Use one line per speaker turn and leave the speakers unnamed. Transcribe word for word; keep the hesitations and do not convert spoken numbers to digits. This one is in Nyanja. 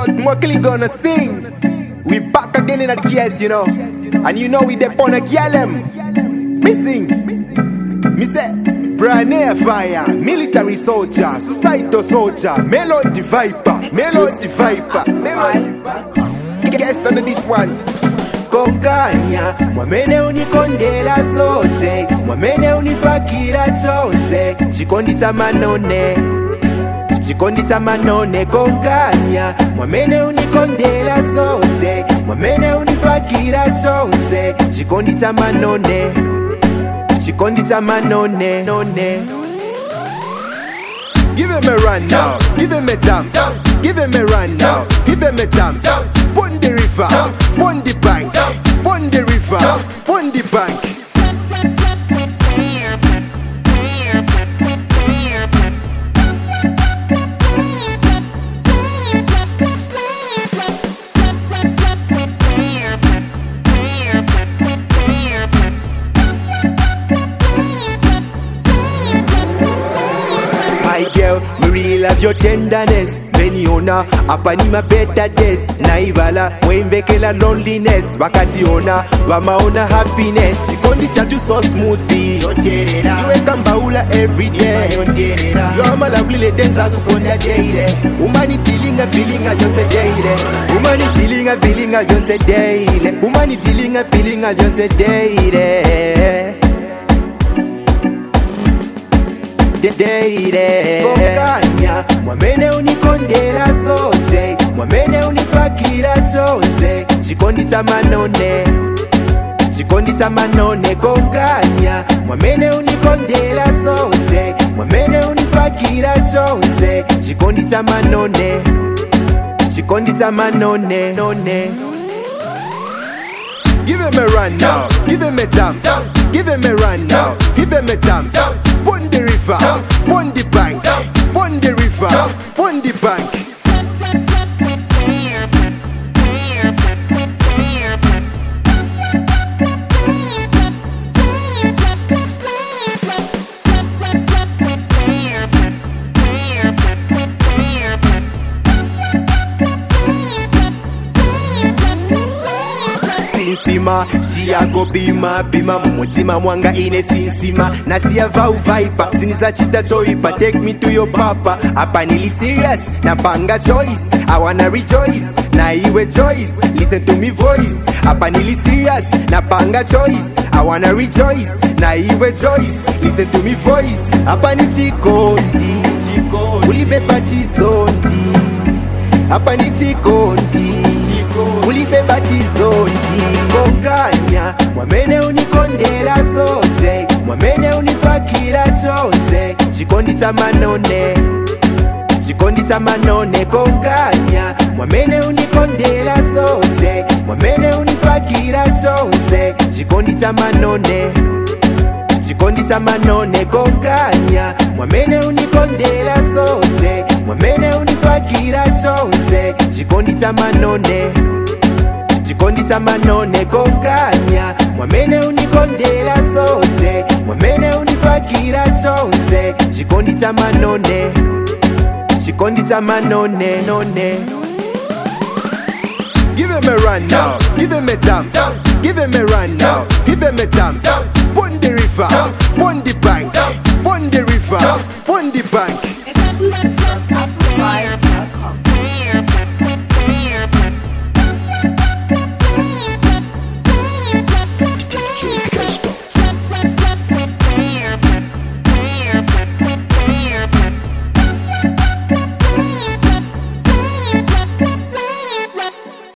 Doug Muckley gonna sing. We back again in that case, you know. And you know we dep on a gyalem. Missing. Me say, Brane fire, military soldier, suicidal soldier, melody viper, melody viper, melody. Guest under this one. Kokanya, mwamene unikondela sote, mwamene unifakira chonse, chikondi cha manone, chikondi cha manone. Kokanya, mwamene unikondela sote, mwamene unifakira chonse, chikondi cha manone, chikondi cha manone, none. Give him a run now, give him a jump, give him a run now, give him a jump. Pon the river, pon the bank, pon the river, pon the bank. My girl, me really love your tenderness. Beniona, hapa ni my better days. Naibala, mwembekela loneliness. Wakati ona, wamaona happiness. Chikondi chatu so smoothie. Iwe kambaula everyday. You're my lovely lady, zakukonda daily. Umani tilinga, feelinga, jonse daily. Umani tilinga, feelinga, jonse daily. Umani tilinga, feelinga, jonse daily. Deide Kokanya, mwamene unikondela sote, mwamene unifakira chonse, chikondi cha manone, chikondi cha manone. Kokanya, mwamene unikondela sote, mwamene unifakira chonse, chikondi cha manone, chikondi cha manone, none. Give him a run now, give him a jump, give him a run now, give him a jump. Pon the river, pon the bank, pon the river, pon the bank. Sinsima, shia go bima, bima mumutima mwanga ine sinsima. Na siya vau viper, sinisa chita choipa. Take me to your papa, hapa nili serious. Na panga choice, I wanna rejoice. Na iwe choice, listen to me voice. Hapa nili serious, na panga choice. I wanna rejoice. Na iwe choice, listen to me voice. Hapa ni chikondi, ulibeba chizondi. Hapa ni chikondi, ulibeba chizondi. Kokanya, mwamene unikondela sote, mwamene unifakira chonse, chikondi cha manone, chikondi cha manone. Kokanya, mwamene unikondela sote, mwamene unifakira chonse, chikondi cha manone, chikondi cha manone. Kokanya, mwamene unikondela sote, mwamene unifakira chonse, chikondi cha manone, chikondi cha manone. Kokanya, mwamene unikondela sote, mwamene unifakira chonse, chikondi cha manone, chikondi cha manone, none. Give him a run now, give him a jump, give him a run now, give him a jump. Pon the river, pon the bank, pon the river, pon the bank.
Exclusive from Africa.